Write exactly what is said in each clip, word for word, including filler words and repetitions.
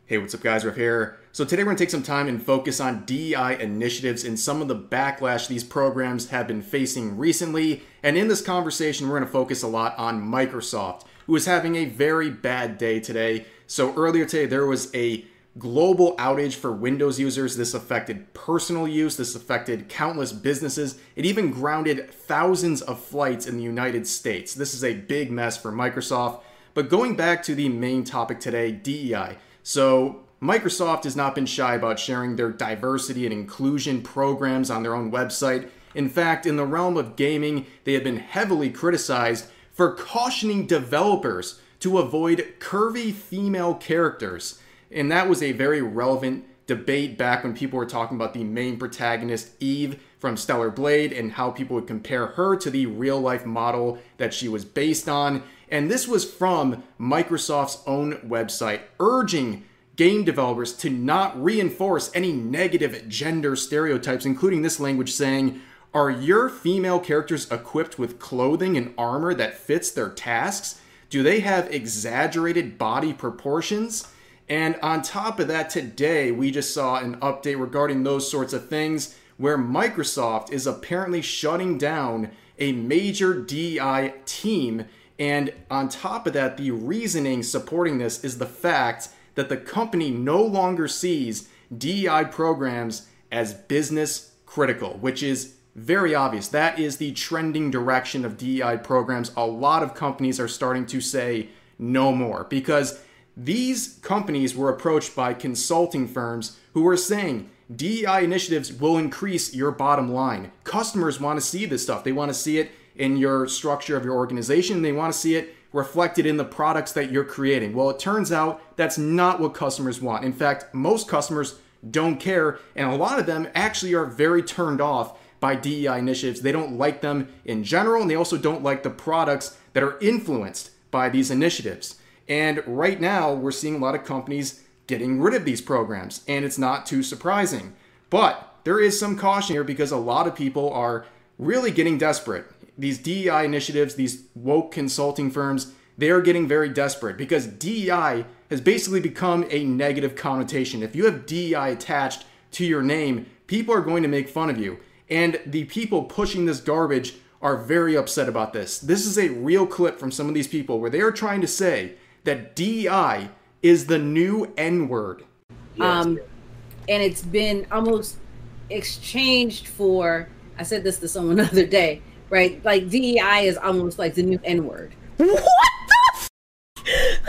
Hey, what's up guys, Riff here. So today we're going to take some time and focus on D E I initiatives and some of the backlash these programs have been facing recently. And in this conversation, we're going to focus a lot on Microsoft, who is having a very bad day today. So earlier today, there was a global outage for Windows users. This affected personal use. This affected countless businesses. It even grounded thousands of flights in the United States. This is a big mess for Microsoft. But going back to the main topic today, D E I. So Microsoft has not been shy about sharing their diversity and inclusion programs on their own website. In fact, in the realm of gaming, they have been heavily criticized for cautioning developers to avoid curvy female characters. And that was a very relevant debate back when people were talking about the main protagonist, Eve, from Stellar Blade, and how people would compare her to the real-life model that she was based on. And this was from Microsoft's own website, urging game developers to not reinforce any negative gender stereotypes, including this language saying, "Are your female characters equipped with clothing and armor that fits their tasks? Do they have exaggerated body proportions?" And on top of that, today we just saw an update regarding those sorts of things where Microsoft is apparently shutting down a major D E I team. And on top of that, the reasoning supporting this is the fact that the company no longer sees D E I programs as business critical, which is very obvious. That is the trending direction of D E I programs. A lot of companies are starting to say no more because these companies were approached by consulting firms who were saying D E I initiatives will increase your bottom line. Customers want to see this stuff. They want to see it in your structure of your organization. They want to see it reflected in the products that you're creating. Well, it turns out that's not what customers want. In fact, most customers don't care, and a lot of them actually are very turned off by D E I initiatives. They don't like them in general, and they also don't like the products that are influenced by these initiatives. And right now, we're seeing a lot of companies getting rid of these programs, and it's not too surprising. But there is some caution here because a lot of people are really getting desperate. These D E I initiatives, these woke consulting firms, they are getting very desperate because D E I has basically become a negative connotation. If you have D E I attached to your name, people are going to make fun of you. And the people pushing this garbage are very upset about this. This is a real clip from some of these people where they are trying to say that D E I is the new N-word. Um, and it's been almost exchanged for, I said this to someone the other day, right? Like D E I is almost like the new N-word. What the f-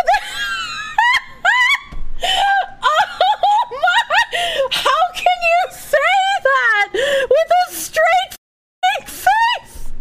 Oh my! How can you say that with a straight f- face?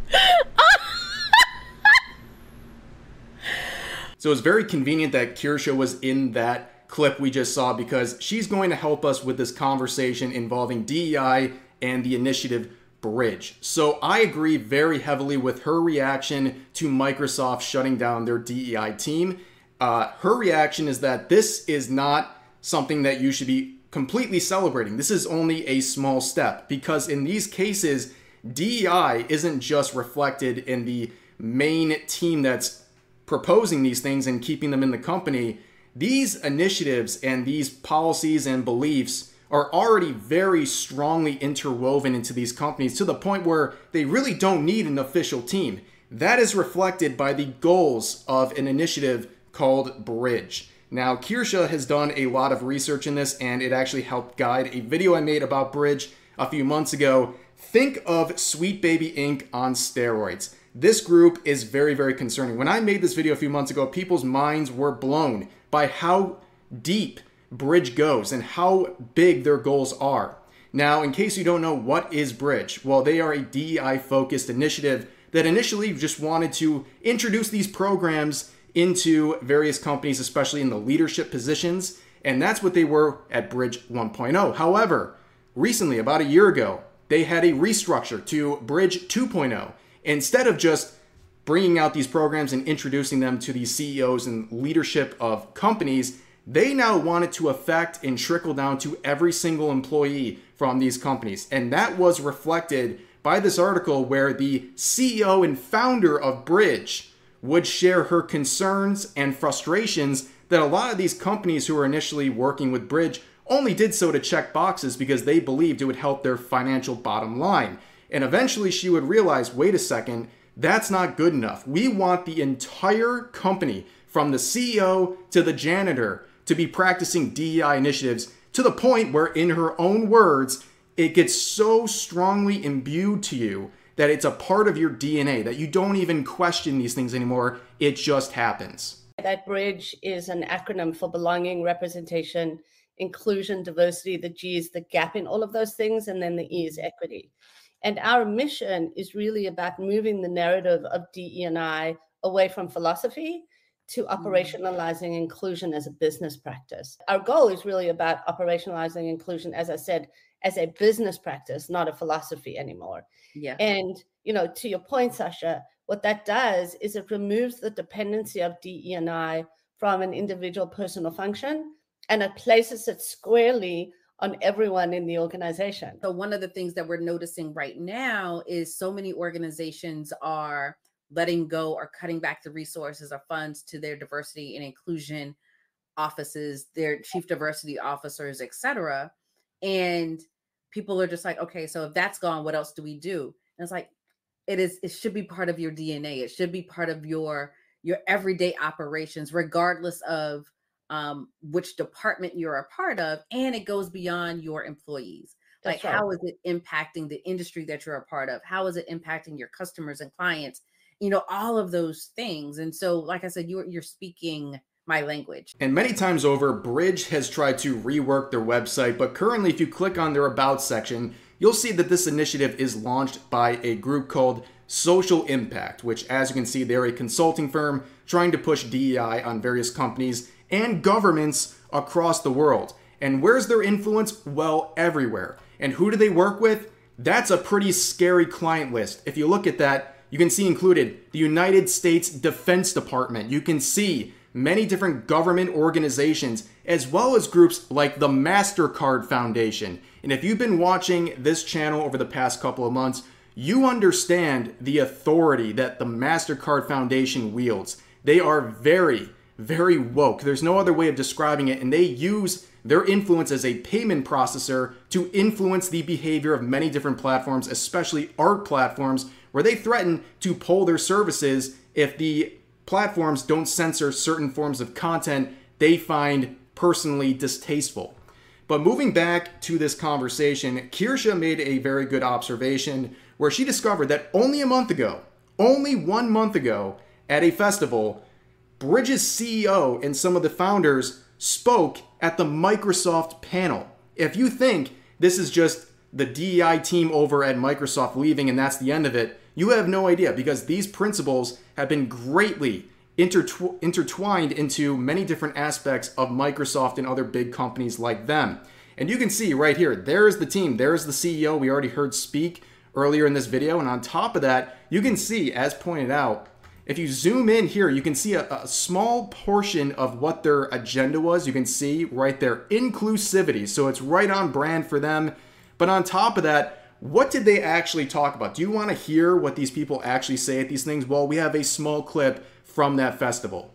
So it's very convenient that Kirsha was in that clip we just saw because she's going to help us with this conversation involving D E I and the initiative Bridge. So I agree very heavily with her reaction to Microsoft shutting down their D E I team. Uh, her reaction is that this is not something that you should be completely celebrating. This is only a small step because in these cases, D E I isn't just reflected in the main team that's proposing these things and keeping them in the company. These initiatives and these policies and beliefs are already very strongly interwoven into these companies to the point where they really don't need an official team. That is reflected by the goals of an initiative called Bridge. Now, Kirsha has done a lot of research in this, and it actually helped guide a video I made about Bridge a few months ago. Think of Sweet Baby Incorporated on steroids. This group is very, very concerning. When I made this video a few months ago, people's minds were blown by how deep Bridge goes and how big their goals are. Now, in case you don't know, what is Bridge? Well, they are a D E I-focused initiative that initially just wanted to introduce these programs into various companies, especially in the leadership positions, and that's what they were at Bridge one point oh. However, recently, about a year ago, they had a restructure to Bridge two point oh. Instead of just bringing out these programs and introducing them to these C E Os and leadership of companies, they now want it to affect and trickle down to every single employee from these companies. And that was reflected by this article where the C E O and founder of Bridge would share her concerns and frustrations that a lot of these companies who were initially working with Bridge only did so to check boxes because they believed it would help their financial bottom line. And eventually she would realize, wait a second, that's not good enough. We want the entire company, from the C E O to the janitor, to be practicing D E I initiatives, to the point where, in her own words, it gets so strongly imbued to you that it's a part of your D N A, that you don't even question these things anymore. It just happens. That Bridge is an acronym for belonging, representation, inclusion, diversity. The G is the gap in all of those things, and then the E is equity. And our mission is really about moving the narrative of D E and I away from philosophy to operationalizing inclusion as a business practice. Our goal is really about operationalizing inclusion, as I said, as a business practice, not a philosophy anymore. Yeah. And, you know, to your point, Sasha, what that does is it removes the dependency of D E and I from an individual personal function, and it places it squarely on everyone in the organization. So one of the things that we're noticing right now is so many organizations are letting go or cutting back the resources or funds to their diversity and inclusion offices, their chief diversity officers, et cetera. And people are just like, okay, so if that's gone, what else do we do? And it's like, it is, it should be part of your D N A. It should be part of your, your everyday operations, regardless of um, which department you're a part of. And it goes beyond your employees. That's like, right. How is it impacting the industry that you're a part of? How is it impacting your customers and clients? You know, all of those things. And so, like I said, you're, you're speaking my language. And many times over, Bridge has tried to rework their website, but currently if you click on their About section, you'll see that this initiative is launched by a group called Social Impact, which, as you can see, they're a consulting firm trying to push D E I on various companies and governments across the world. And where's their influence? Well, everywhere. And who do they work with? That's a pretty scary client list. If you look at that, you can see included the United States Defense Department. You can see many different government organizations, as well as groups like the MasterCard Foundation. And if you've been watching this channel over the past couple of months, you understand the authority that the MasterCard Foundation wields. They are very, very woke. There's no other way of describing it. And they use their influence as a payment processor to influence the behavior of many different platforms, especially art platforms, where they threaten to pull their services if the platforms don't censor certain forms of content they find personally distasteful. But moving back to this conversation, Kirsha made a very good observation where she discovered that only a month ago, only one month ago, at a festival, Bridge's C E O and some of the founders spoke at the Microsoft panel. If you think this is just the D E I team over at Microsoft leaving and that's the end of it, you have no idea, because these principles have been greatly intertw- intertwined into many different aspects of Microsoft and other big companies like them. And you can see right here, there's the team, there's the C E O we already heard speak earlier in this video. And on top of that, you can see, as pointed out, if you zoom in here, you can see a, a small portion of what their agenda was. You can see right there, inclusivity. So it's right on brand for them. But on top of that, what did they actually talk about? Do you want to hear what these people actually say at these things? Well, we have a small clip from that festival.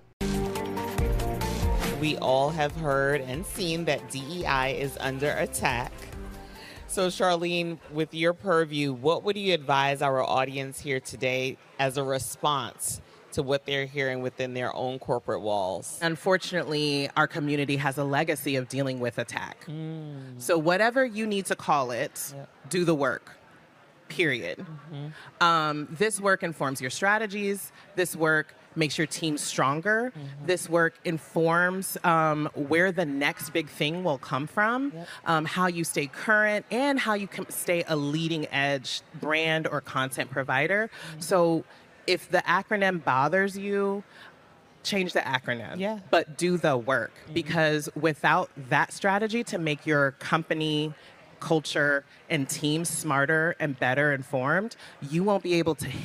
We all have heard and seen that D E I is under attack. So Charlene, with your purview, what would you advise our audience here today as a response to what they're hearing within their own corporate walls? Unfortunately, our community has a legacy of dealing with attack. Mm. So whatever you need to call it, yep. do the work, period. Mm-hmm. Um, this work informs your strategies. This work makes your team stronger. Mm-hmm. This work informs um, where the next big thing will come from, yep. um, how you stay current, and how you can stay a leading edge brand or content provider. Mm-hmm. So if the acronym bothers you, change the acronym, yeah. but do the work. Mm-hmm. Because without that strategy to make your company, culture, and team smarter and better informed, you won't be able to hit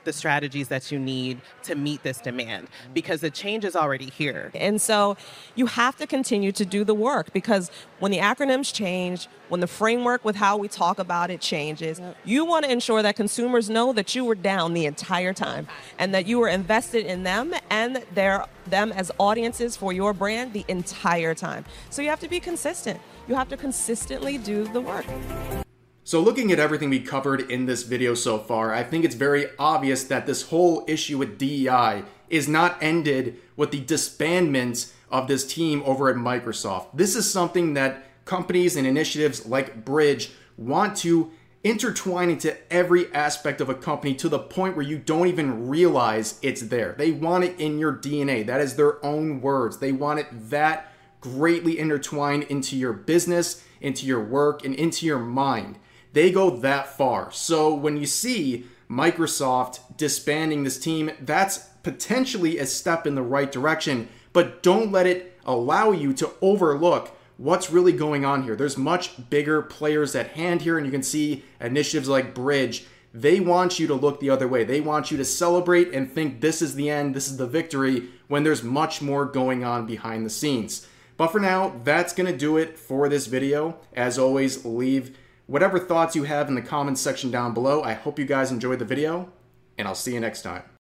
the strategies that you need to meet this demand, because the change is already here. And so you have to continue to do the work, because when the acronyms change, when the framework with how we talk about it changes, yep. you want to ensure that consumers know that you were down the entire time and that you were invested in them and their them as audiences for your brand the entire time. So you have to be consistent. You have to consistently do the work. So looking at everything we covered in this video so far, I think it's very obvious that this whole issue with D E I is not ended with the disbandment of this team over at Microsoft. This is something that companies and initiatives like Bridge want to intertwine into every aspect of a company to the point where you don't even realize it's there. They want it in your D N A. That is their own words. They want it that greatly intertwined into your business, into your work, and into your mind. They go that far. So when you see Microsoft disbanding this team, that's potentially a step in the right direction, but don't let it allow you to overlook what's really going on here. There's much bigger players at hand here, and you can see initiatives like Bridge. They want you to look the other way. They want you to celebrate and think this is the end, this is the victory, when there's much more going on behind the scenes. But for now, that's going to do it for this video. As always, leave whatever thoughts you have in the comments section down below. I hope you guys enjoyed the video, and I'll see you next time.